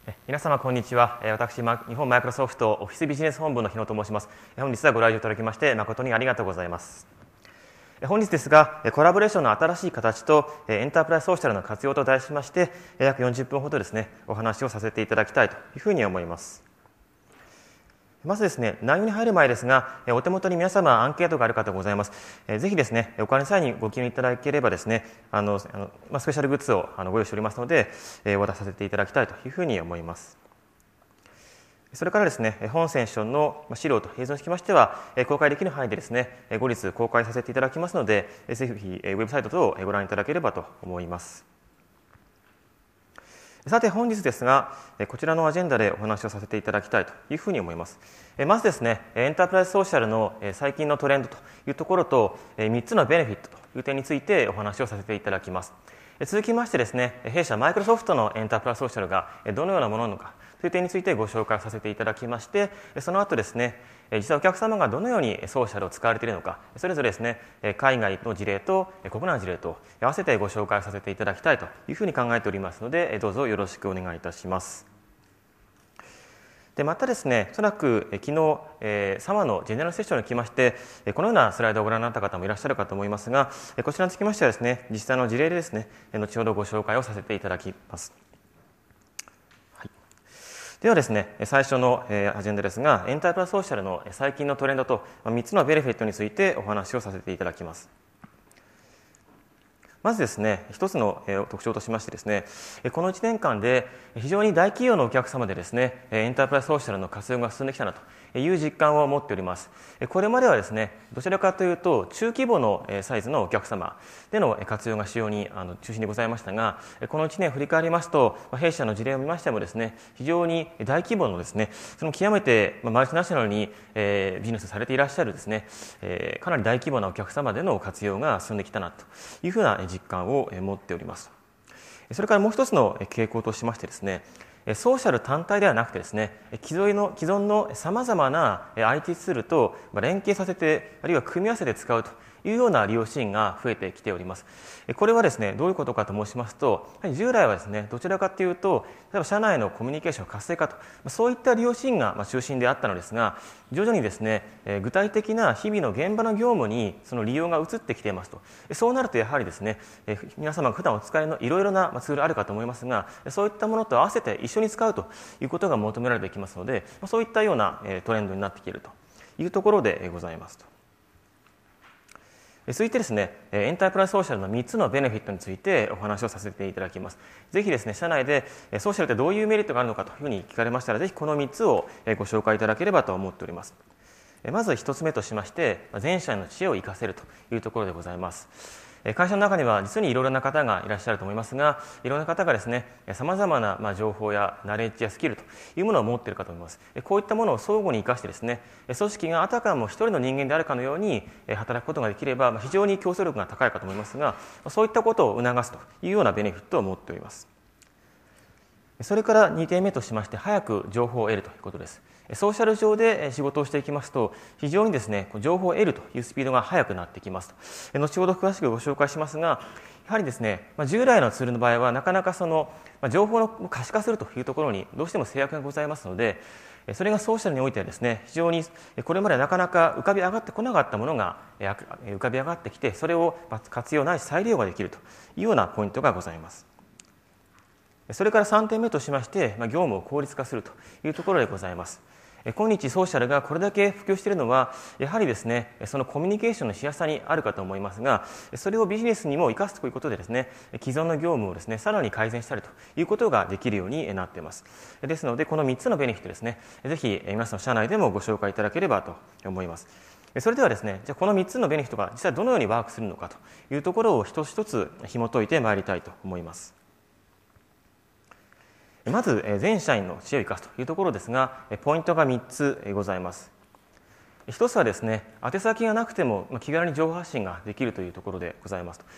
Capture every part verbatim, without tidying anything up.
え皆様こんにちは。え私、ま日本マイクロソフトオフィスビジネス本部の日野と申します。え本日はご来場いただきまして誠にありがとうございます。え本日ですが、えコラボレーションの新しい形とえエンタープライズソーシャルの活用と題しまして、え約よんじゅっぷんほどですね、お話をさせていただきたいというふうに思います。まずですね、内容に入る前ですが、お手元に皆様アンケートがあるかとございます。ぜひですね、お金さえにご記入いただければですね、あの、あのまあ、スペシャルグッズをあのご用意しておりますので、えお渡しさせていただきたいというふうに思います。それからですね、本セッションの資料と映像につきましては、公開できる範囲でですね、後日公開させていただきますので、ぜひウェブサイト等をご覧いただければと思います。さて本日ですが、こちらのアジェンダでお話をさせていただきたいというふうに思います。まずですね、エンタープライズソーシャルの最近のトレンドというところと、みっつのベネフィットという点についてお話をさせていただきます。続きましてですね、弊社マイクロソフトのエンタープライズソーシャルがどのようなものなのかという点についてご紹介させていただきまして、その後ですね、実際お客様がどのようにソーシャルを使われているのか、それぞれですね、海外の事例と国内の事例と合わせてご紹介させていただきたいというふうに考えておりますので、どうぞよろしくお願いいたします。でまたですね、おそらく昨日、えー、サマーのジェネラルセッションに来まして、このようなスライドをご覧になった方もいらっしゃるかと思いますが、こちらにつきましてはですね、実際の事例でですね、後ほどご紹介をさせていただきます。はい、ではですね、最初のアジェンダですが、エンタープライズソーシャルの最近のトレンドとみっつのベネフィットについてお話をさせていただきます。まずですね、一つの特徴としましてですね、このいちねんかんで非常に大企業のお客様でですね、エンタープライズソーシャルの活用が進んできたなという実感を持っております。これまではですね、どちらかというと中規模のサイズのお客様での活用が主要にあの中心でございましたが、このいちねん振り返りますと、弊社の事例を見ましてもですね、非常に大規模のですね、その極めてマルチナショナルにビジネスされていらっしゃるですね、かなり大規模なお客様での活用が進んできたなというふうな実感を持っております。それからもう一つの傾向としましてですね、ソーシャル単体ではなくてですね、既存の既存のさまざまな アイティー ツールと連携させて、あるいは組み合わせて使うというような利用シーンが増えてきております。これはですね、どういうことかと申しますと、従来はですね、どちらかというと、例えば社内のコミュニケーション活性化と、そういった利用シーンが中心であったのですが、徐々にですね、具体的な日々の現場の業務にその利用が移ってきていますと。そうなるとやはりですね、皆様が普段お使いのいろいろなツールあるかと思いますが、そういったものと合わせて一緒に使うということが求められてきますので、そういったようなトレンドになってきているというところでございますと。続いてですね、エンタープライズソーシャルのみっつのベネフィットについてお話をさせていただきます。ぜひですね、社内でソーシャルってどういうメリットがあるのかというふうに聞かれましたら、ぜひこのみっつをご紹介いただければと思っております。まずひとつめとしまして、全社の知恵を生かせるというところでございます。会社の中には実にいろいろな方がいらっしゃると思いますが、いろんな方がですね、さまざまなまあ情報やナレッジやスキルというものを持っているかと思います。こういったものを相互に生かしてですね、組織があたかも一人の人間であるかのように働くことができれば非常に競争力が高いかと思いますが、そういったことを促すというようなベネフィットを持っております。それからにてんめとしまして、早く情報を得るということです。ソーシャル上で仕事をしていきますと、非常にですね、情報を得るというスピードが速くなってきますと。後ほど詳しくご紹介しますが、やはりですね、従来のツールの場合はなかなかその情報の可視化するというところにどうしても制約がございますので、それがソーシャルにおいてはですね、非常にこれまでなかなか浮かび上がってこなかったものが浮かび上がってきて、それを活用ないし再利用ができるというようなポイントがございます。それからさんてんめとしまして、業務を効率化するというところでございます。今日ソーシャルがこれだけ普及しているのは、やはりですね、そのコミュニケーションのしやすさにあるかと思いますが、それをビジネスにも生かすということでですね、既存の業務をですね、さらに改善したりということができるようになっています。ですので、このみっつのベネフィットですね、ぜひ皆さんの社内でもご紹介いただければと思います。それではですね、じゃあこのみっつのベネフィットが実際どのようにワークするのかというところを一つ一つ紐解いてまいりたいと思います。まず全社員の知恵を生かすというところですが、ポイントがみっつございます。一つはですね、宛先がなくても気軽に情報発信ができるというところでございますと。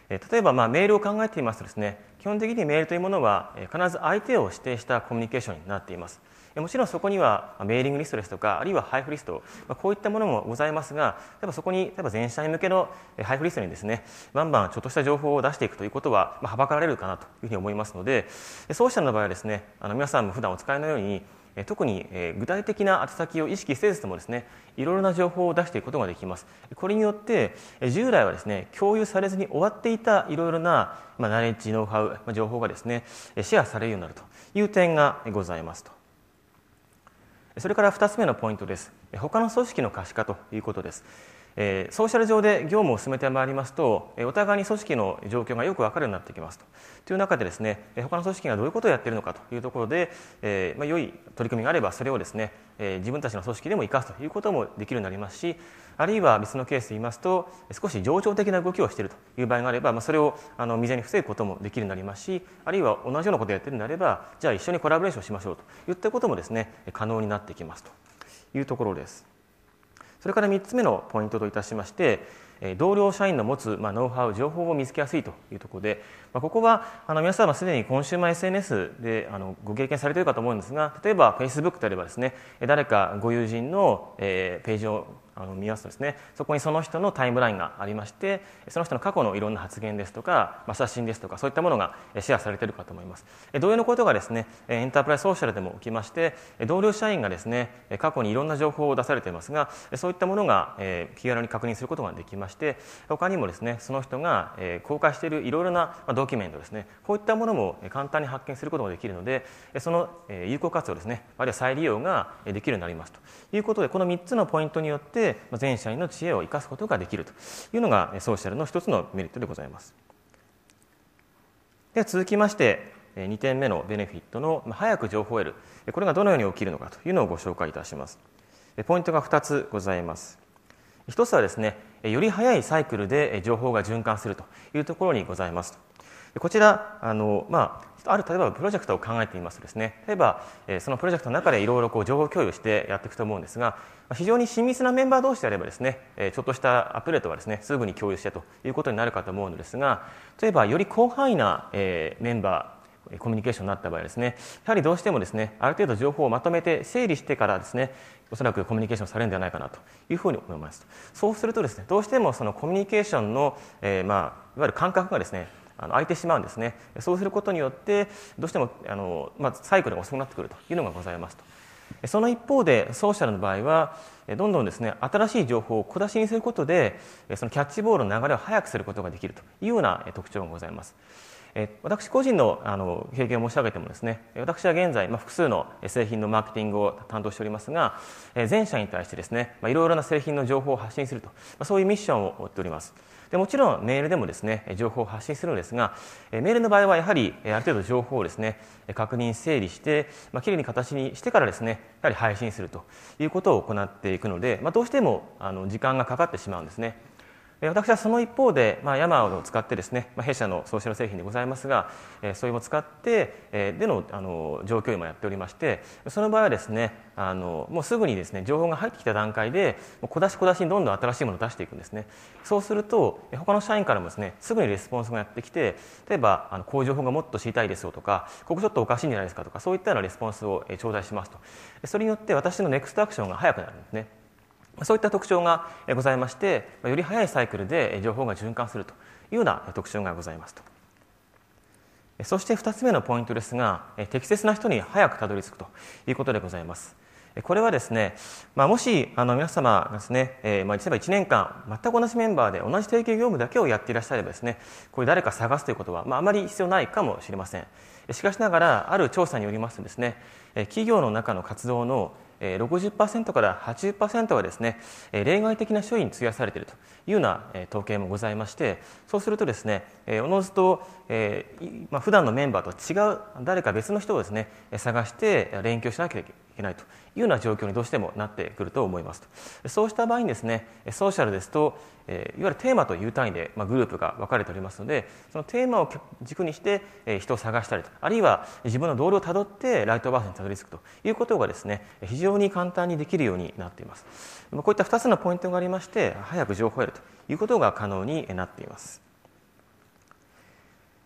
例えばまあメールを考えていますとですね、基本的にメールというものは必ず相手を指定したコミュニケーションになっています。もちろんそこにはメーリングリストですとか、あるいは配布リスト、こういったものもございますが、例えばそこに例えば全社員向けの配布リストにですね、バンバンちょっとした情報を出していくということははばかられるかなというふうに思いますので、ソーシャルの場合はですね、あの皆さんも普段お使いのように特に具体的な宛先を意識せずともですね、いろいろな情報を出していくことができます。これによって従来はですね、共有されずに終わっていたいろいろなまあナレッジ、ノウハウ、情報がですね、シェアされるようになるという点がございますと。それからふたつめのポイントです。他の組織の可視化ということです。えー、ソーシャル上で業務を進めてまいりますと、お互いに組織の状況がよく分かるようになってきますと。という中でですね、他の組織がどういうことをやっているのかというところで、えーまあ、良い取り組みがあればそれをですね、えー、自分たちの組織でも生かすということもできるようになりますし、あるいは別のケースで言いますと、少し冗長的な動きをしているという場合があれば、まあ、それをあの未然に防ぐこともできるようになりますし、あるいは同じようなことをやっているのであれば、じゃあ一緒にコラボレーションしましょうといったこともですね、可能になってきますというところです。それからみっつめのポイントといたしまして、同僚社員の持つ、まあ、ノウハウ、情報を見つけやすいというところで、まあ、ここはあの皆様すでにコンシューマー エスエヌエス であのご経験されているかと思うんですが、例えば Facebook であればですね、誰かご友人の、えー、ページをあの見ますとですね、そこにその人のタイムラインがありまして、その人の過去のいろんな発言ですとか、まあ、写真ですとか、そういったものがシェアされているかと思います。同様のことがですね、エンタープライズソーシャルでも起きまして、同僚社員がですね、過去にいろんな情報を出されていますが、そういったものが気軽に確認することができまして、他にもですね、その人が公開しているいろいろなドキュメントですね、こういったものも簡単に発見することができるので、その有効活用ですね、あるいは再利用ができるようになりますということで、このみっつのポイントによって全社員の知恵を生かすことができるというのがソーシャルの一つのメリットでございます。では続きましてにてんめのベネフィットの早く情報を得る、これがどのように起きるのかというのをご紹介いたします。ポイントがふたつございます。ひとつはですね、より早いサイクルで情報が循環するというところにございます。こちらあの、まあ、ある例えばプロジェクトを考えてみますとですね、例えばそのプロジェクトの中でいろいろこう情報共有してやっていくと思うんですが、非常に親密なメンバー同士であればですね、ちょっとしたアップデートはですね、すぐに共有してということになるかと思うのですが、例えばより広範囲なメンバーコミュニケーションになった場合ですね、やはりどうしてもですね、ある程度情報をまとめて整理してからですね、おそらくコミュニケーションされるんではないかなというふうに思います。そうするとですね、どうしてもそのコミュニケーションの、えー、まあいわゆる感覚がですね、あの空いてしまうんですね。そうすることによってどうしてもあの、まあ、サイクルが遅くなってくるというのがございますと。その一方でソーシャルの場合はどんどんですね、新しい情報を小出しにすることでそのキャッチボールの流れを早くすることができるというような特徴がございます。私個人のあの経験を申し上げてもですね、私は現在、まあ、複数の製品のマーケティングを担当しておりますが、全社に対してですね、まあ、いろいろな製品の情報を発信すると、まあ、そういうミッションを負っております。でもちろんメールでもですね、情報を発信するのですが、メールの場合はやはりある程度情報をですね、確認整理して、まあ、きれいに形にしてからですね、やはり配信するということを行っていくので、まあ、どうしてもあの時間がかかってしまうんですね。私はその一方で、まあ、ヤマーを使ってですね、まあ、弊社のソーシャル製品でございますが、えー、それを使って、えー、での、あの状況を今やっておりまして、その場合はですね、あのもうすぐにですね、情報が入ってきた段階でもう小出し小出しにどんどん新しいものを出していくんですね。そうすると他の社員からもですね、すぐにレスポンスがやってきて、例えばあのこういう情報がもっと知りたいですよとか、ここちょっとおかしいんじゃないですかとか、そういったようなレスポンスを頂戴しますと。それによって私のネクストアクションが早くなるんですね。そういった特徴がございまして、より早いサイクルで情報が循環するというような特徴がございますと。そしてふたつめのポイントですが、適切な人に早くたどり着くということでございます。これはですね、まあ、もしあの皆様がですね、えー、まあ例えばいちねんかん全く同じメンバーで同じ提携業務だけをやっていらっしゃればですね、こういう誰か探すということは、まあ、あまり必要ないかもしれません。しかしながらある調査によりますとですね、企業の中の活動のろくじゅっパーセントからはちじゅっパーセントはですね、例外的な処理に費やされているというような統計もございまして、そうするとですね、おのずと、えーまあ、普段のメンバーと違う誰か別の人をですね、探して連携しなきゃいけないというような状況にどうしてもなってくると思いますと。そうした場合にですね、ソーシャルですと、えー、いわゆるテーマという単位で、まあ、グループが分かれておりますので、そのテーマを軸にして、えー、人を探したりと、あるいは自分の同僚をたどってライトバースにたどり着くということがですね、非常に簡単にできるようになっています。こういったふたつのポイントがありまして、早く情報を得るということが可能になっています。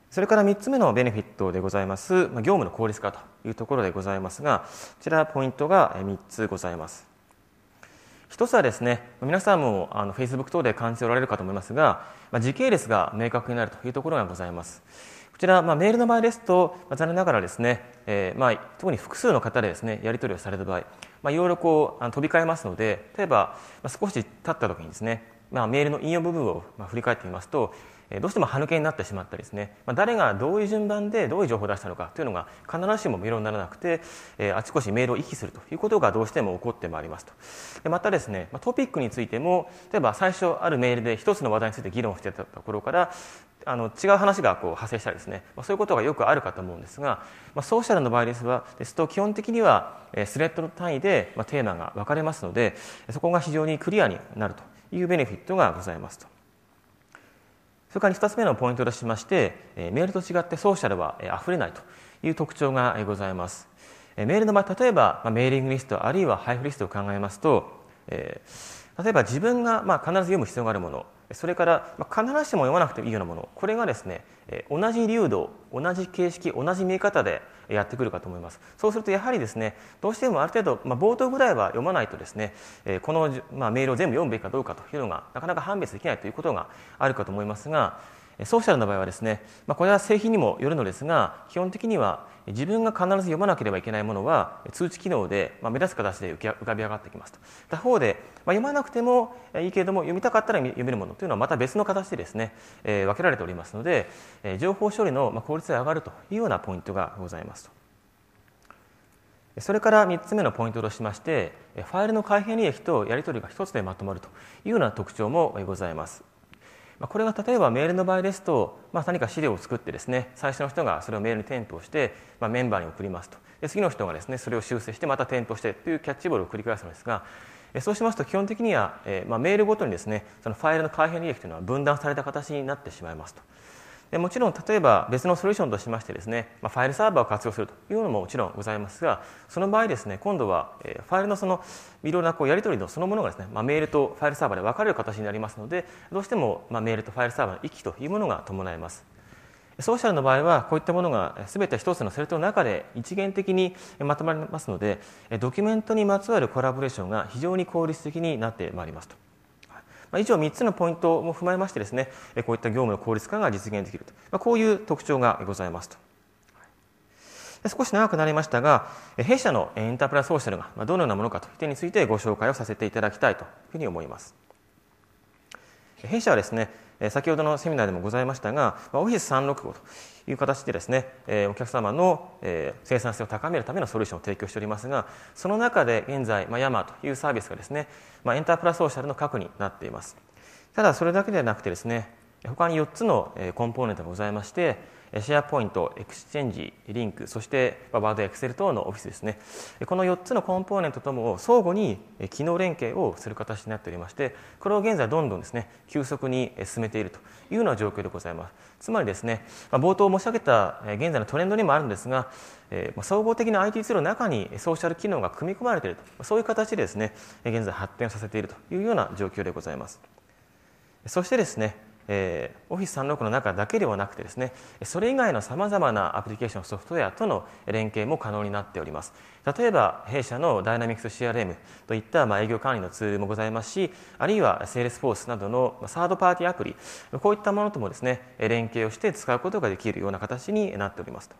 それからみっつめのベネフィットでございます、まあ、業務の効率化というところでございますが、こちらポイントがみっつございます。一つはですね、皆さんもあの Facebook 等で感じておられるかと思いますが、まあ、時系列が明確になるというところがございます。こちら、まあ、メールの場合ですと、まあ、残念ながらですね、えーまあ、特に複数の方でですね、やり取りをされた場合、まあ、いろいろこうあの飛び交えますので、例えば、まあ、少し経ったときにですね、まあ、メールの引用部分をまあ振り返ってみますと、どうしても歯抜けになってしまったりですね、まあ、誰がどういう順番でどういう情報を出したのかというのが必ずしも明瞭にならなくて、えー、あちこちメールを遺棄するということがどうしても起こってまいりますと。でまたですね、まあ、トピックについても、例えば最初あるメールで一つの話題について議論していたところから、あの違う話がこう派生したりですね、まあ、そういうことがよくあるかと思うんですが、まあ、ソーシャルの場合ですはですと基本的にはスレッドの単位でまあテーマが分かれますので、そこが非常にクリアになるというベネフィットがございますと。それからふたつめのポイントとしまして、メールと違ってソーシャルはあふれないという特徴がございます。メールの場合、例えばメーリングリストあるいは配布リストを考えますと、例えば自分がまあ必ず読む必要があるもの、それから必ずしも読まなくてもいいようなもの、これがですね、同じ流度、同じ形式、同じ見え方でやってくるかと思います。そうするとやはりですね、どうしてもある程度、まあ、冒頭ぐらいは読まないとですね、この、まあ、メールを全部読むべきかどうかというのがなかなか判別できないということがあるかと思いますが、ソーシャルの場合はですね、まあ、これは製品にもよるのですが、基本的には自分が必ず読まなければいけないものは通知機能で目立つ形で浮かび上がってきますと。他方で、まあ、読まなくてもいいけれども読みたかったら読めるものというのはまた別の形でですね、えー、分けられておりますので、えー、情報処理の効率が上がるというようなポイントがございますと。それからみっつめのポイントとしまして、ファイルの開閉履歴とやり取りが一つでまとまるというような特徴もございます。これが例えばメールの場合ですと、まあ、何か資料を作ってですね、最初の人がそれをメールに添付をして、まあ、メンバーに送りますと。で次の人がですね、それを修正してまた添付してというキャッチボールを繰り返すのですが、そうしますと基本的には、えーまあ、メールごとにですね、そのファイルの開閉履歴というのは分断された形になってしまいますと。でもちろん例えば別のソリューションとしましてですね、まあ、ファイルサーバーを活用するというのももちろんございますが、その場合ですね、今度はファイルのそのいろいろなこうやり取りのそのものがですね、まあ、メールとファイルサーバーで分かれる形になりますので、どうしてもまあメールとファイルサーバーの行き来というものが伴います。ソーシャルの場合はこういったものが全て一つのスレッドの中で一元的にまとまりますので、ドキュメントにまつわるコラボレーションが非常に効率的になってまいりますと。以上みっつのポイントも踏まえましてですね、こういった業務の効率化が実現できると、こういう特徴がございますと。少し長くなりましたが、弊社のエンタープライズソーシャルがどのようなものかという点についてご紹介をさせていただきたいというふうに思います。弊社はですね、先ほどのセミナーでもございましたが、オフィスさんろくごという形でですね、お客様の生産性を高めるためのソリューションを提供しておりますが、その中で現在、ヤマーというサービスがですね、エンタープライズソーシャルの核になっています。ただそれだけではなくてですね、他によっつのコンポーネントがございまして、シェアポイント、エクスチェンジ、リンク、そしてワード、エクセル等のオフィスですね。このよっつのコンポーネントとも相互に機能連携をする形になっておりまして、これを現在どんどんですね、急速に進めているというような状況でございます。つまりですね、冒頭申し上げた現在のトレンドにもあるんですが、総合的な アイティー ツールの中にソーシャル機能が組み込まれていると、そういう形でですね、現在発展させているというような状況でございます。そしてですね、えー、オフィスさんろくの中だけではなくてですね、それ以外のさまざまなアプリケーションソフトウェアとの連携も可能になっております。例えば弊社のダイナミクス シーアールエム といったまあ営業管理のツールもございますし、あるいはセールスフォースなどのサードパーティーアプリ、こういったものともですね、連携をして使うことができるような形になっておりますと。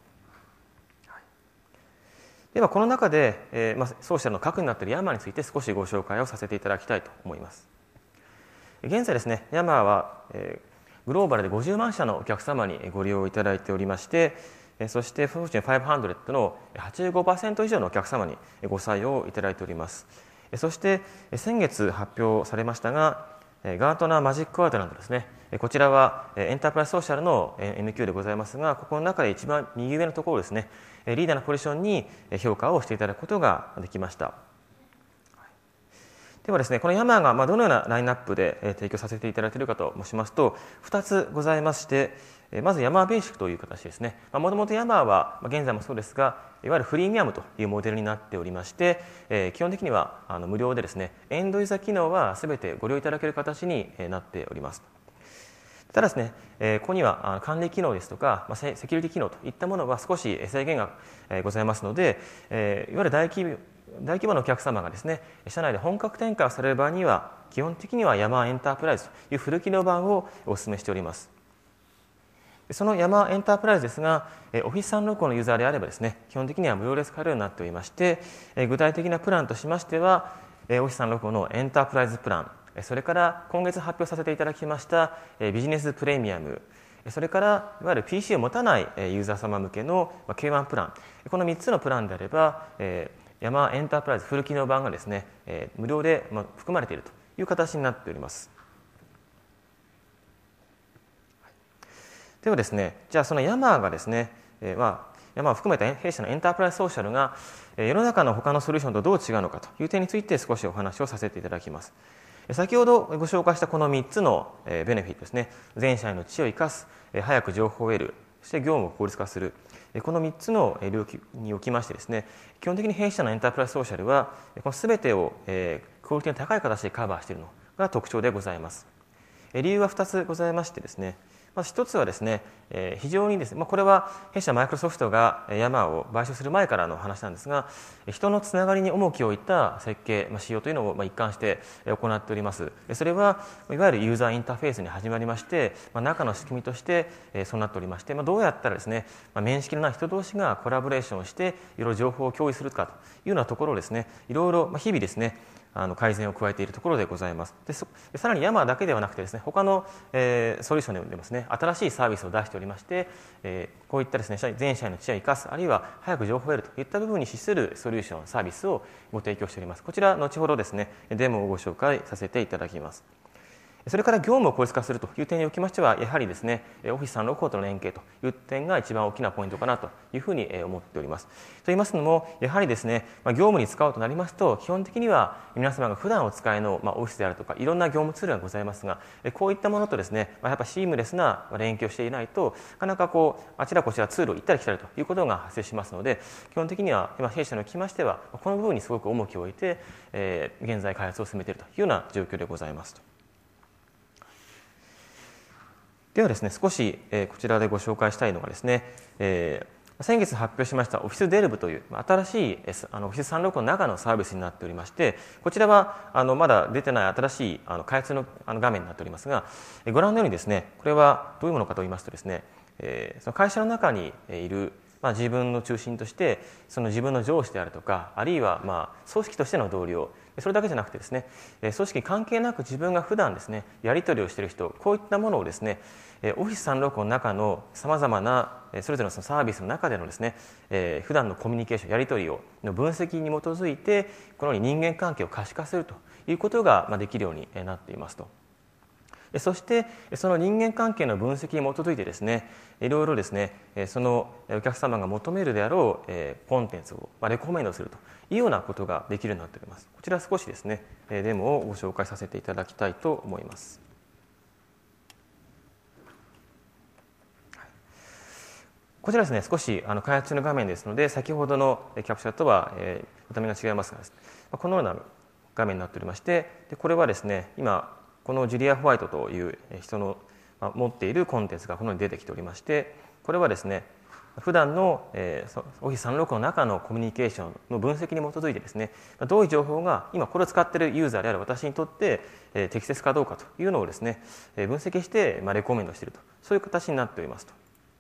ではこの中で、えーまあ、ソーシャルの核になっているヤマーについて少しご紹介をさせていただきたいと思います。現在ですね、ヤマーは、えー、グローバルでごじゅうまん社のお客様にご利用いただいておりまして、そしてフォーチュンごひゃくの はちじゅうごパーセント 以上のお客様にご採用いただいております。そして先月発表されましたが、ガートナーマジックアワードなどですね、こちらはエンタープライズソーシャルの エヌキュー でございますが、ここの中で一番右上のところですね、リーダーのポジションに評価をしていただくことができました。ではですね、このヤマーがまあどのようなラインナップで提供させていただいているかと申しますと、ふたつございまして、まずヤマーベーシックという形ですね。もともとヤマーは現在もそうですが、いわゆるフリーミアムというモデルになっておりまして、基本的にはあの無料でですね、エンドユーザー機能はすべてご利用いただける形になっております。 ただですね、えー、ここにはあの管理機能ですとか、まあ、セキュリティ機能といったものは少し制限が、えー、ございますので、えー、いわゆる大規模大規模なお客様がですね、社内で本格展開をされる場合には、基本的にはヤマーエンタープライズというフル機能版をお勧めしております。そのヤマーエンタープライズですが、オフィスさんろくごのユーザーであればですね、基本的には無料で使えるようになっておりまして、具体的なプランとしましては、オフィスさんろくごのエンタープライズプラン、それから今月発表させていただきましたビジネスプレミアム、それからいわゆる ピーシー を持たないユーザー様向けの ケーワン プラン、このみっつのプランであれば、ヤマーエンタープライズフル機能版がですね、無料で含まれているという形になっております。ではですね、じゃあそのヤマーがですね、えー、まあヤマーを含めた弊社のエンタープライズソーシャルが世の中の他のソリューションとどう違うのかという点について少しお話をさせていただきます。先ほどご紹介したこのみっつのベネフィットですね、全社員の知を生かす、早く情報を得る、そして業務を効率化する、このみっつの領域におきましてですね、基本的に弊社のエンタープライズソーシャルはこの全てをクオリティの高い形でカバーしているのが特徴でございます。理由はふたつございましてですね、まず一つはですね、非常にですね、まあ、これは弊社マイクロソフトがヤマーを買収する前からの話なんですが、人のつながりに重きを置いた設計、まあ、仕様というのを一貫して行っております。それはいわゆるユーザーインターフェースに始まりまして、まあ、中の仕組みとしてそうなっておりまして、まあ、どうやったらですね、まあ、面識のない人同士がコラボレーションをしていろいろ情報を共有するかというようなところをですね、いろいろ日々ですね、あの改善を加えているところでございます。でそさらにヤマーだけではなくてですね、他の、えー、ソリューションでもですね、新しいサービスを出しておりまして、えー、こういったですね、全社員の知恵を生かす、あるいは早く情報を得るといった部分に資するソリューション、サービスをご提供しております。こちら後ほどですね、デモをご紹介させていただきます。それから業務を効率化するという点におきましては、やはりですね、オフィスさんろくごとの連携という点が一番大きなポイントかなというふうに思っております。といいますのも、やはりですね、業務に使おうとなりますと、基本的には皆様が普段お使いのオフィスであるとか、いろんな業務ツールがございますが、こういったものとですね、やっぱシームレスな連携をしていないと、なかなかこうあちらこちらツールを行ったり来たりということが発生しますので、基本的には今弊社におきましては、この部分にすごく重きを置いて、えー、現在開発を進めているというような状況でございますと。ではですね、少し、えー、こちらでご紹介したいのがですね、えー、先月発表しましたオフィスデルブという新しいあのオフィスさんろくごの中のサービスになっておりまして、こちらはあのまだ出てない新しいあの開発のあの画面になっておりますが、ご覧のようにですね、これはどういうものかと言いますとですね、えー、その会社の中にいるまあ、自分の中心としてその自分の上司であるとか、あるいはまあ組織としての同僚、それだけじゃなくてですね、組織関係なく自分が普段ですねやり取りをしている人、こういったものをですね、オフィスさんろくごの中のさまざまなそれぞれのそのサービスの中でのですね、普段のコミュニケーション、やり取りをの分析に基づいて、このように人間関係を可視化するということができるようになっていますと。そしてその人間関係の分析に基づいてですね、いろいろですね、そのお客様が求めるであろうコンテンツをレコメンドするというようなことができるようになっております。こちら少しですね、デモをご紹介させていただきたいと思います。こちらですね、少しあの開発中の画面ですので、先ほどのキャプチャーとは、えー、見た目が違いますがですね、このような画面になっておりまして、でこれはですね、今このジュリア・ホワイトという人の持っているコンテンツがこのように出てきておりまして、これはですね、普段のオフィスさんろくごの中のコミュニケーションの分析に基づいてですね、どういう情報が今これを使っているユーザーである私にとって適切かどうかというのをですね、分析してレコメンドしていると、そういう形になっておりますと。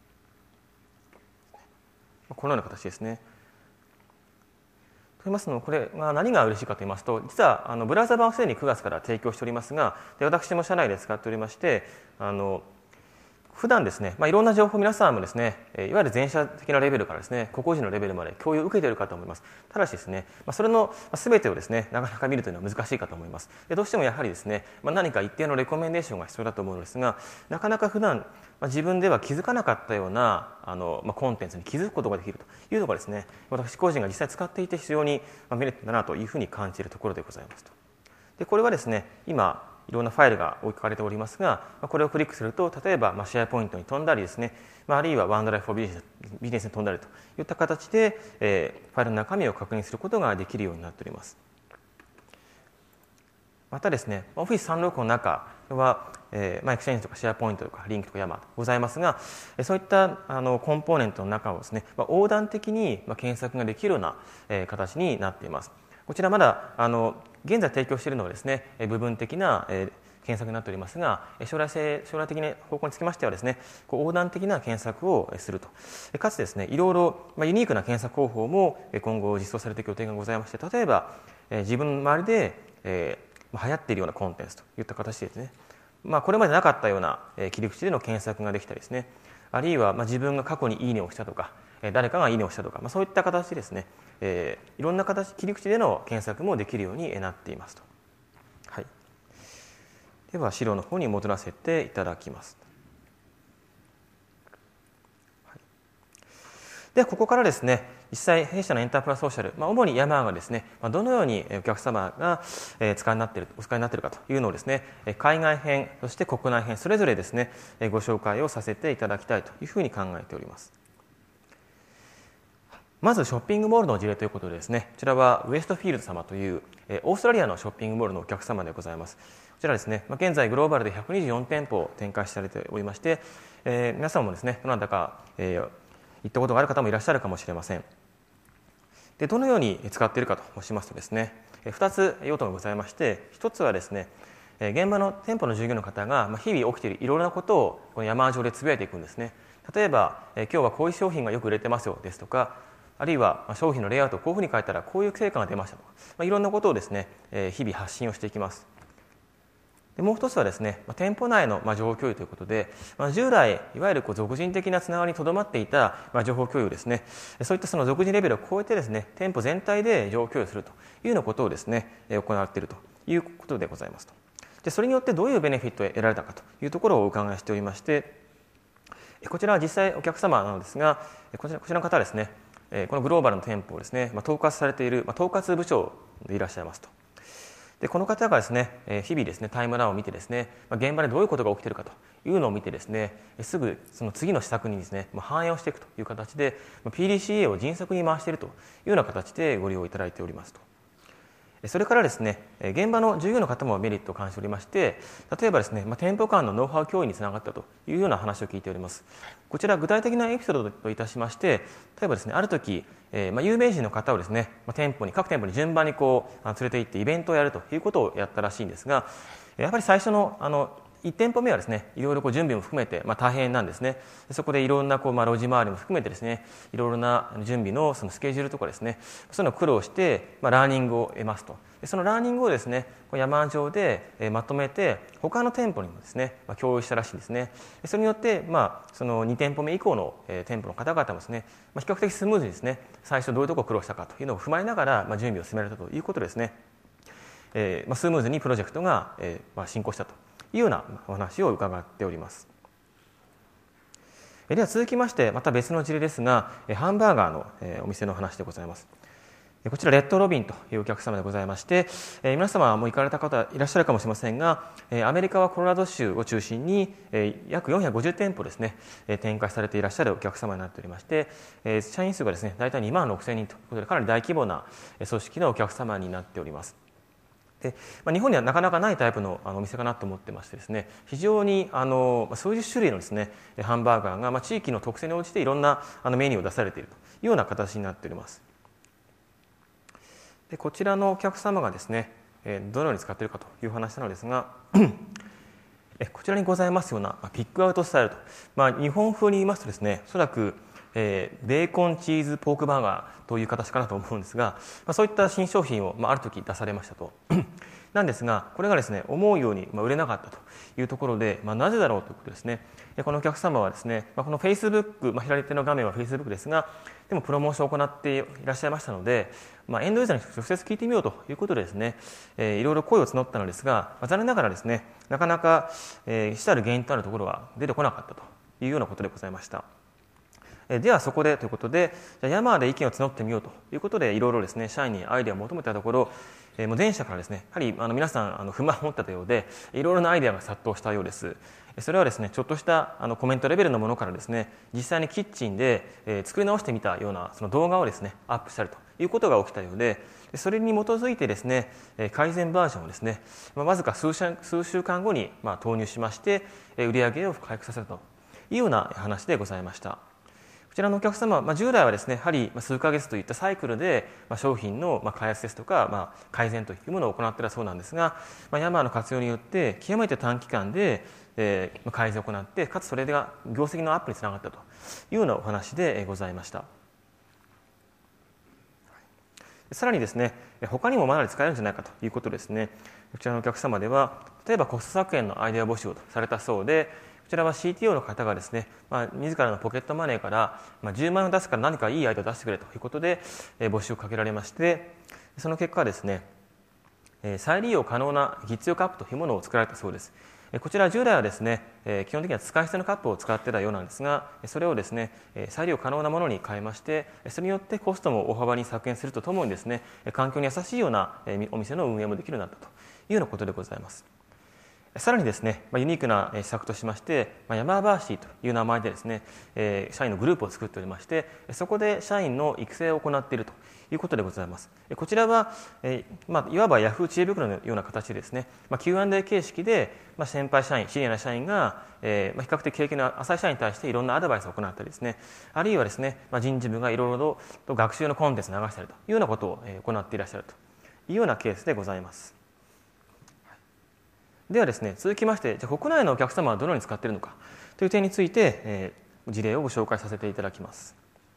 このような形ですね。と言いますのも、これが何が嬉しいかと言いますと、実はあのブラウザ版をすでにくがつから提供しておりますが、で私も社内で使っておりまして、あの普段ですね、まあ、いろんな情報皆さんもですね、いわゆる全社的なレベルからですね、個々人のレベルまで共有を受けているかと思います。ただしですね、まあ、それの全てをですね、なかなか見るというのは難しいかと思います。でどうしてもやはりですね、まあ、何か一定のレコメンデーションが必要だと思うのですが、なかなか普段、まあ、自分では気づかなかったようなあの、まあ、コンテンツに気づくことができるというのがですね、私個人が実際使っていて非常にメリットだなというふうに感じているところでございますと。でこれはですね、今いろんなファイルが置かれておりますが、これをクリックすると、例えばシェアポイントに飛んだりですね、あるいはワンドライフフォービジネス、ビジネスに飛んだりといった形で、えー、ファイルの中身を確認することができるようになっております。 またですね、オフィスさんびゃくろくの中は、えーまあ、エクセンジとかシェアポイントとかリンクとかヤマーとございますが、そういったあのコンポーネントの中をですね、まあ、横断的にまあ検索ができるような、えー、形になっています。こちらまだあの現在提供しているのはですね、部分的な、えー検索になっておりますが、将来性将来的な方向につきましてはですね、こう横断的な検索をすると、かつですね、いろいろ、まあ、ユニークな検索方法も今後実装されていく予定がございまして、例えば、えー、自分の周りで、えーまあ、流行っているようなコンテンツといった形でですね、まあ、これまでなかったような切り口での検索ができたりですね、あるいはまあ自分が過去にいいねをしたとか、誰かがいいねをしたとか、まあ、そういった形でですね、えー、いろんな形切り口での検索もできるようになっていますと。はい、では資料の方に戻らせていただきます。はい、ではここからですね、実際弊社のエンタープライズソーシャル、まあ、主にヤマーがですね、どのようにお客様が使いになっている、お使いになっているかというのをですね、海外編、そして国内編、それぞれですね、ご紹介をさせていただきたいというふうに考えております。まずショッピングモールの事例ということでですね、こちらはウエストフィールド様というオーストラリアのショッピングモールのお客様でございます。こちらですね、現在グローバルでひゃくにじゅうよんてんぽを展開されておりまして、えー、皆さんもですね、どなたか、えー、行ったことがある方もいらっしゃるかもしれません。でどのように使っているかと申しますとですね、ふたつ用途がございまして、ひとつはですね、現場の店舗の従業員の方が日々起きているいろいろなことをこのヤマー上でつぶやいていくんですね。例えば、今日はこういう商品がよく売れてますよですとか、あるいは商品のレイアウトをこういうふうに書いたらこういう成果が出ましたとか、まあ、いろんなことをですね、日々発信をしていきます。でもう一つはですね、店舗内の情報共有ということで、従来いわゆるこう俗人的なつながりにとどまっていた情報共有ですね、そういったその俗人レベルを超えてですね、店舗全体で情報共有するというようなことをですね、行われているということでございますと。でそれによってどういうベネフィットを得られたかというところをお伺いしておりまして、こちらは実際お客様なのですが、こちらこちらの方はですね、このグローバルの店舗をですね、統括されている統括部長でいらっしゃいますと。でこの方がですね、日々ですね、タイムラインを見てですね、現場でどういうことが起きているかというのを見てですね、すぐその次の施策にですね、反映をしていくという形で ピーディーシーエー を迅速に回しているというような形でご利用いただいておりますと。それからですね、現場の従業員の方もメリットを感じておりまして、例えばですね、まあ、店舗間のノウハウ共有につながったというような話を聞いております。こちら具体的なエピソードといたしまして、例えばですね、ある時、えーまあ、有名人の方をですね、まあ、店舗に各店舗に順番にこう連れて行ってイベントをやるということをやったらしいんですが、やっぱり最初のあのいち店舗目はですね、いろいろこう準備も含めて、まあ、大変なんですね。そこでいろんなこう、まあ、路地回りも含めてですね、いろいろな準備のそのスケジュールとかですね、そういうのを苦労して、まあ、ラーニングを得ますと。そのラーニングをですね、ヤマー上で、えー、まとめて他の店舗にもですね、まあ、共有したらしいんですね。それによって、まあ、そのに店舗目以降の、えー、店舗の方々もですね、まあ、比較的スムーズにですね、最初どういうところを苦労したかというのを踏まえながら、まあ、準備を進められたということですね。えーまあ、スムーズにプロジェクトが、えーまあ、進行したというようなお話を伺っております。では続きましてまた別の事例ですが、ハンバーガーのお店の話でございます。こちらレッドロビンというお客様でございまして、皆様も行かれた方いらっしゃるかもしれませんが、アメリカはコロラド州を中心に約よんひゃくごじゅう店舗ですね、展開されていらっしゃるお客様になっておりまして、社員数がですね大体にまんろくせんにんということで、かなり大規模な組織のお客様になっております。でまあ、日本にはなかなかないタイプのあのお店かなと思ってましてですね、非常にあの数十種類のですねハンバーガーが、まあ、地域の特性に応じていろんなあのメニューを出されているというような形になっております。でこちらのお客様がですね、どのように使っているかという話なのですがこちらにございますようなピックアウトスタイルと、まあ、日本風に言いますとですね、おそらくえー、ベーコンチーズポークバーガーという形かなと思うんですが、まあ、そういった新商品を、まあ、ある時出されましたとなんですが、これがですね思うように売れなかったというところで、まあ、なぜだろうということですね。このお客様はですね、まあ、この Facebook、まあ、左手の画面は Facebook ですが、でもプロモーションを行っていらっしゃいましたので、まあ、エンドユーザーに直接聞いてみようということでですね、えー、いろいろ声を募ったのですが、まあ、残念ながらですね、なかなか、えー、主たる原因となるところは出てこなかったというようなことでございました。ではそこでということで、じゃあヤマーで意見を募ってみようということで、いろいろですね社員にアイデアを求めたところ、えー、もう全社からですね、やはりあの皆さんあの不満を持ったようで、いろいろなアイデアが殺到したようです。それはですね、ちょっとしたあのコメントレベルのものからですね、実際にキッチンで、えー、作り直してみたようなその動画をですねアップしたりということが起きたようで、それに基づいてですね、改善バージョンをですね、わずか数週、数週間後にまあ投入しまして、売上を回復させたというような話でございました。こちらのお客様、まあ、従来はですね、やはり数ヶ月といったサイクルで、まあ、商品の開発ですとか、まあ、改善というものを行っているそうなんですが、まあ、ヤマーの活用によって極めて短期間で、えー、改善を行って、かつそれが業績のアップにつながったというようなお話でございました。さらにですね、他にもまだ使えるんじゃないかということですね、こちらのお客様では、例えばコスト削減のアイデア募集をされたそうで、こちらは シーティーオー の方がですね、まあ、自らのポケットマネーから、まあ、じゅうまんえんを出すから何かいいアイデアを出してくれということで、えー、募集をかけられまして、その結果ですね、えー、再利用可能な必要カップというものを作られたそうです。こちら従来はですね、基本的には使い捨てのカップを使っていたようなんですが、それをですね、再利用可能なものに変えまして、それによってコストも大幅に削減するとともにですね、環境に優しいようなお店の運営もできるようになったというようなことでございます。さらにですね、ユニークな施策としまして、ヤマーバーシーという名前でですね、社員のグループを作っておりまして、そこで社員の育成を行っているということでございます。こちらは、まあ、いわばヤフー知恵袋のような形でですね、まあ、キューアンドエー 形式で、まあ、先輩社員、シニアな社員が、えーまあ、比較的経験の浅い社員に対していろんなアドバイスを行ったりですね、あるいはですね、まあ、人事部がいろいろと学習のコンテンツを流したりというようなことを行っていらっしゃるというようなケースでございます。ではですね、続きまして、じゃあ国内のお客様はどのように使っているのかという点について、えー、事例をご紹介させていただきます。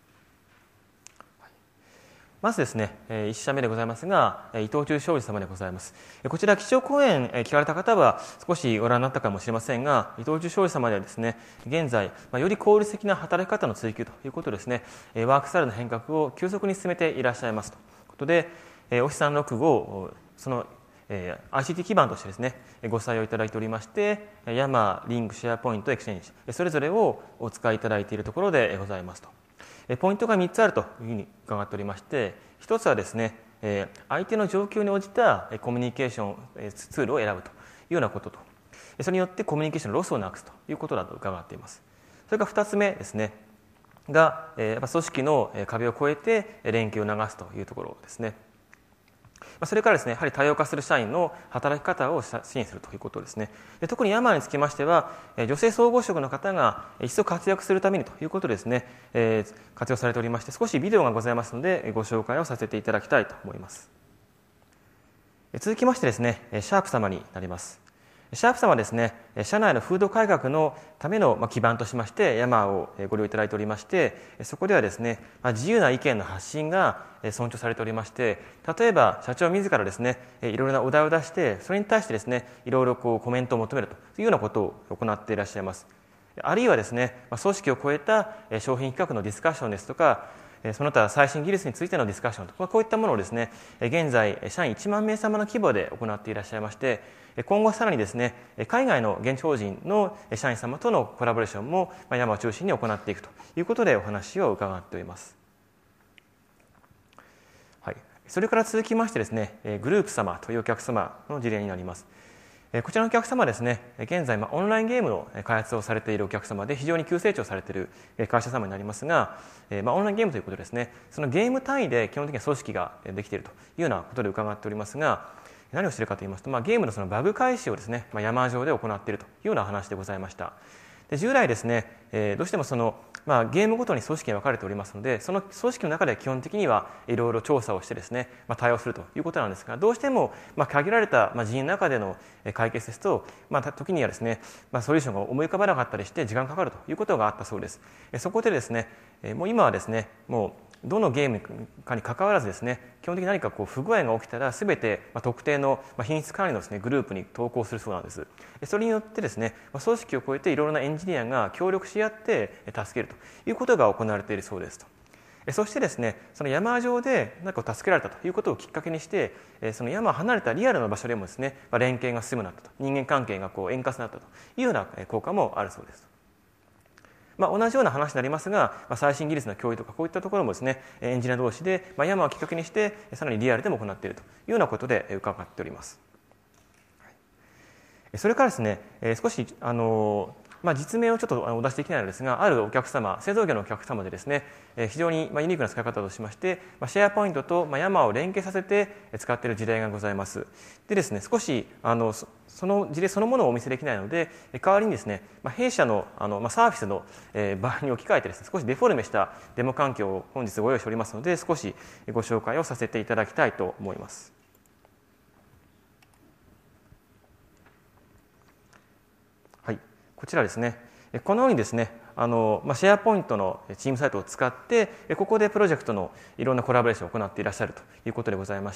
まずですね、いち社目でございますが、伊藤忠商事様でございます。こちら、基調講演聞かれた方は少しご覧になったかもしれませんが、伊藤忠商事様ではですね、現在、より効率的な働き方の追求ということですね、ワークスタイルの変革を急速に進めていらっしゃいますということで、オフィスさんろくじゅうご、そのアイシーティー 基盤としてですね、ご採用いただいておりまして、ヤマー、リング、シェアポイント、エクシェンジ、それぞれをお使いいただいているところでございますと。ポイントがみっつあるというふうに伺っておりまして、ひとつはですね、相手の状況に応じたコミュニケーションツールを選ぶというようなことと、それによってコミュニケーションのロスをなくすということだと伺っています。それからふたつめですね、が、やっぱ組織の壁を越えて連携を流すというところですね。それからですね、やはり多様化する社員の働き方を支援するということですね。で、特にヤマーにつきましては、女性総合職の方が一層活躍するためにということでですね、えー、活用されておりまして、少しビデオがございますので、ご紹介をさせていただきたいと思います。続きましてですね、シャープ様になります。シャープ様はですね、社内の風土改革のための基盤としましてヤマーをご利用いただいておりまして、そこではですね、自由な意見の発信が尊重されておりまして、例えば社長自らですね、いろいろなお題を出して、それに対してですね、いろいろこうコメントを求めるというようなことを行っていらっしゃいます。あるいはですね、組織を超えた商品企画のディスカッションですとか、その他最新技術についてのディスカッションと、こういったものをですね、現在社員いちまんめい様の規模で行っていらっしゃいまして、今後さらにですね、海外の現地法人の社員様とのコラボレーションもヤマーを中心に行っていくということでお話を伺っております。はい、それから続きましてですね、グループ様というお客様の事例になります。こちらのお客様はですね、現在オンラインゲームの開発をされているお客様で非常に急成長されている会社様になりますが、オンラインゲームということですね、そのゲーム単位で基本的には組織ができているというようなことで伺っておりますが、何をしているかといいますと、まあ、ゲームのそのバグ回収をですね、まあ、ヤマー上で行っているというような話でございました。で、従来ですね、えー、どうしてもその、まあ、ゲームごとに組織に分かれておりますので、その組織の中で基本的にはいろいろ調査をしてですね、まあ、対応するということなんですが、どうしてもまあ限られた人員の中での解決ですと、まあ、時にはですね、まあ、ソリューションが思い浮かばなかったりして時間がかかるということがあったそうです。そこでですね、もう今はですね、もうどのゲームかに関わらずですね、基本的に何かこう不具合が起きたらすべて特定の品質管理のですね、グループに投稿するそうなんです。それによってですね、組織を超えていろいろなエンジニアが協力し合って助けるということが行われているそうですと。そしてですね、そのヤマー上で何か助けられたということをきっかけにして、そのヤマー離れたリアルな場所でもですね、連携が進むようになったと、人間関係がこう円滑になったというような効果もあるそうです。まあ、同じような話になりますが、まあ、最新技術の共有とかこういったところもですね、エンジニア同士で、まあ、ヤマーをきっかけにしてさらにリアルでも行っているというようなことで伺っております。それからですね、少しあのまあ、実名をちょっとお出しできないのですが、あるお客様、製造業のお客様でですね、非常にユニークな使い方としまして、シェアポイントとヤマを連携させて使っている事例がございます。でですね、少しあのその事例そのものをお見せできないので、代わりにですね、弊社のあのサービスの場合に置き換えてですね、少しデフォルメしたデモ環境を本日ご用意しておりますので、少しご紹介をさせていただきたいと思います。はい、こちらですね、このようにですね、あのまあ、シェアポイントのチームサイトを使って、ここでプロジェクトのいろんなコラボレーションを行っていらっしゃるということでございまして、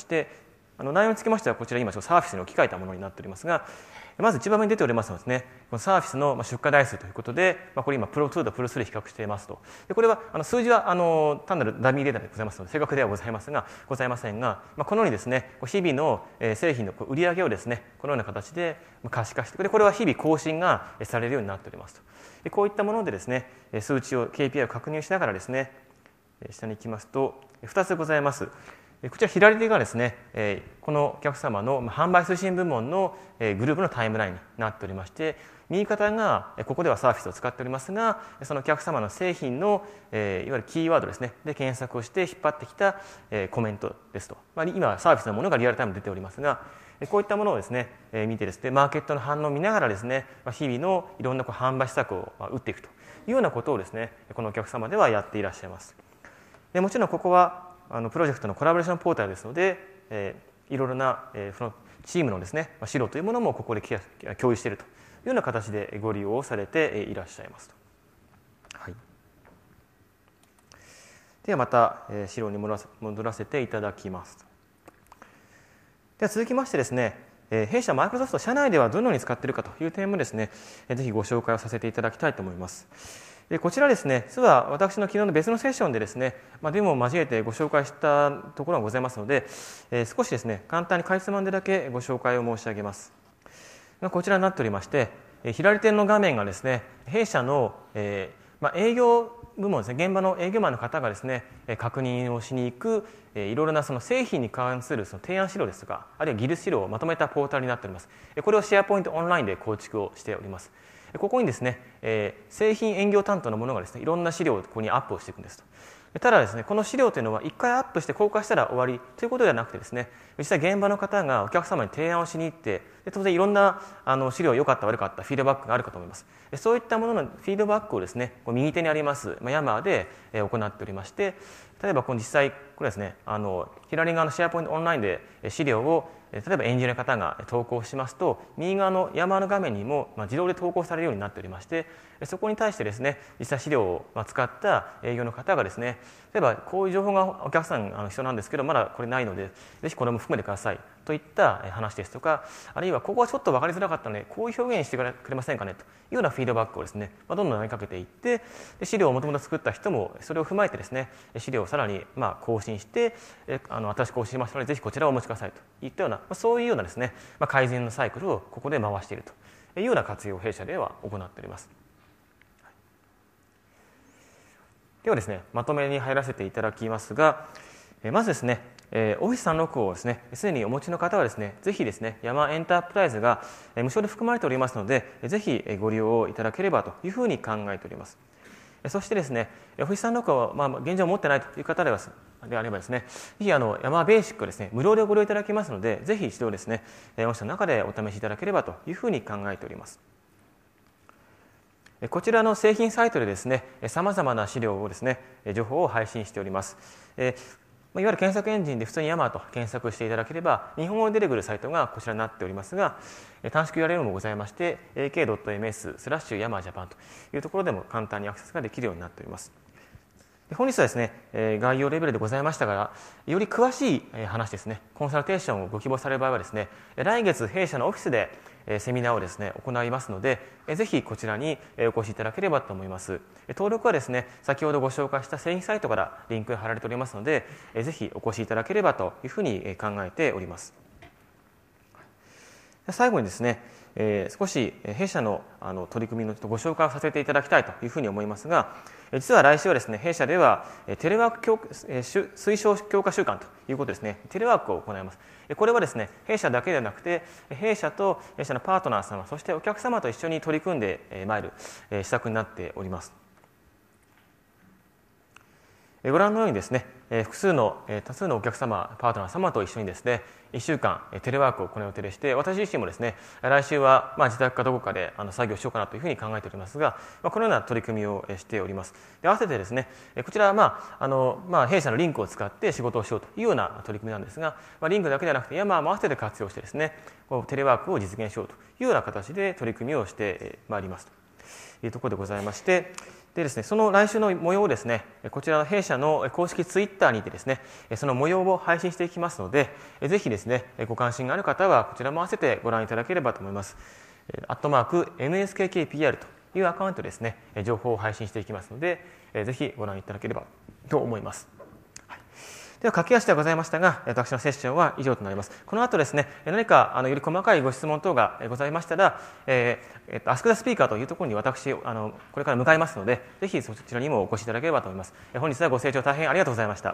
あの内容につきましては、こちら今、サーフィスに置き換えたものになっておりますが、まず一番目に出ておりますのはですね、このサーフィスの出荷台数ということで、まあ、これ今、プロツーとプロスリー比較していますと。でこれはあの数字はあの単なるダミーデータでございますので、正確ではございますが、ございませんが、まあ、このようにですね、日々の製品の売り上げをですね、このような形で可視化して、でこれは日々更新がされるようになっておりますと。でこういったものでですね、数値を ケーピーアイ を確認しながらですね、下に行きますとふたつございます。こちら左手がですね、このお客様の販売推進部門のグループのタイムラインになっておりまして、右肩がここではサーフィスを使っておりますが、そのお客様の製品のいわゆるキーワードですね、で検索をして引っ張ってきたコメントですと、まあ、今サービスのものがリアルタイムで出ておりますが、こういったものをですね見てですね、マーケットの反応を見ながらですね、日々のいろんなこう販売施策を打っていくというようなことをですね、このお客様ではやっていらっしゃいます。でもちろんここはあのプロジェクトのコラボレーションポータルですので、えー、いろいろな、えー、そのチームのですね、資料というものもここで共有しているというような形でご利用をされていらっしゃいますと。はい、ではまた、えー、資料に戻らせていただきます。では続きましてですね、えー、弊社マイクロソフト社内ではどのように使っているかという点もですね、えー、ぜひご紹介をさせていただきたいと思います。でこちらですね、実は私の昨日の別のセッションでですね、まあ、デモを交えてご紹介したところがございますので、えー、少しですね、簡単にかいつまんでだけご紹介を申し上げます。こちらになっておりまして、左手の画面がですね、弊社の、えーまあ、営業部門ですね、現場の営業マンの方がですね、確認をしに行く、いろいろなその製品に関するその提案資料ですとか、あるいは技術資料をまとめたポータルになっております。これをシェアポイントオンラインで構築をしております。ここにですね、えー、製品営業担当の者がですね、いろんな資料をここにアップをしていくんですと。ただですね、この資料というのはいっかいアップして公開したら終わりということではなくてですね、実際現場の方がお客様に提案をしに行って、で当然いろんなあの資料良かった悪かったフィードバックがあるかと思います。そういったもののフィードバックをですね、右手にありますヤマーで行っておりまして、例えばこの実際これですね、あの左側のシェアポイントオンラインで資料を例えばエンジニアの方が投稿しますと、右側のヤマーの画面にも自動で投稿されるようになっておりまして、そこに対してですね、実際資料を使った営業の方がですね、例えばこういう情報がお客さん必要なんですけど、まだこれないのでぜひこれも含めてくださいといった話ですとか、あるいはここはちょっと分かりづらかったのでこういう表現してくれませんかねというようなフィードバックをですね、どんどん投げかけていって、で資料をもともと作った人もそれを踏まえてですね、資料をさらにまあ更新して、あの新しく更新しましたのでぜひこちらをお持ちくださいといったような、そういうようなですね、まあ、改善のサイクルをここで回しているというような活用を弊社では行っております。ではですね、まとめに入らせていただきますが、まずですね、オフィスさんろく号をですね、すでにお持ちの方はですね、ぜひですね、ヤマーエンタープライズが無償で含まれておりますので、ぜひご利用いただければというふうに考えております。そしてですね、オフィスさんろく号はまあ現状持ってないという方ではであればですね、ぜひあのヤマーベーシックをですね、無料でご利用いただけますので、ぜひ一度ですね、御社の中でお試しいただければというふうに考えております。こちらの製品サイトでですね、さまざまな資料をですね、情報を配信しております。いわゆる検索エンジンで普通にヤマーと検索していただければ、日本語で出てくるサイトがこちらになっておりますが、短縮 ユーアールエル もございまして、エーケードットエムエススラッシュヤマージャパンというところでも簡単にアクセスができるようになっております。本日はですね、概要レベルでございましたが、より詳しい話ですね、コンサルテーションをご希望される場合はですね、来月弊社のオフィスでセミナーをですね、行いますので、ぜひこちらにお越しいただければと思います。登録はですね、先ほどご紹介した製品サイトからリンクが貼られておりますので、ぜひお越しいただければというふうに考えております。最後にですね、 えー、少し弊社のあの取り組みのちょっとご紹介をさせていただきたいというふうに思いますが、実は来週はですね、弊社ではテレワーク強推奨強化週間ということですね、テレワークを行います。これはですね、弊社だけではなくて、弊社と弊社のパートナー様、そしてお客様と一緒に取り組んでまいる施策になっております。ご覧のようにですね、複数の多数のお客様、パートナー様と一緒にですね、いっしゅうかんテレワークを行う予定でして、私自身もですね、来週はまあ自宅かどこかであの作業しようかなというふうに考えておりますが、まあ、このような取り組みをしております。で、合わせてですね、こちらはまああの、まあ、弊社のリンクを使って仕事をしようというような取り組みなんですが、まあ、リンクだけではなくて、ヤマーも合わせて活用してですね、こうテレワークを実現しようというような形で取り組みをしてまいりますというところでございまして、でですね、その来週の模様をですね、こちらの弊社の公式ツイッターにてですね、その模様を配信していきますので、ぜひですね、ご関心がある方はこちらも合わせてご覧いただければと思います。アットマーク エムエスケーケーピーアール というアカウントですね、情報を配信していきますので、ぜひご覧いただければと思います。では駆け足ではございましたが、私のセッションは以上となります。この後ですね、何かあのより細かいご質問等がございましたら、えーえっと、アスク・ザ・スピーカーというところに私あのこれから向かいますので、ぜひそちらにもお越しいただければと思います。本日はご清聴大変ありがとうございました。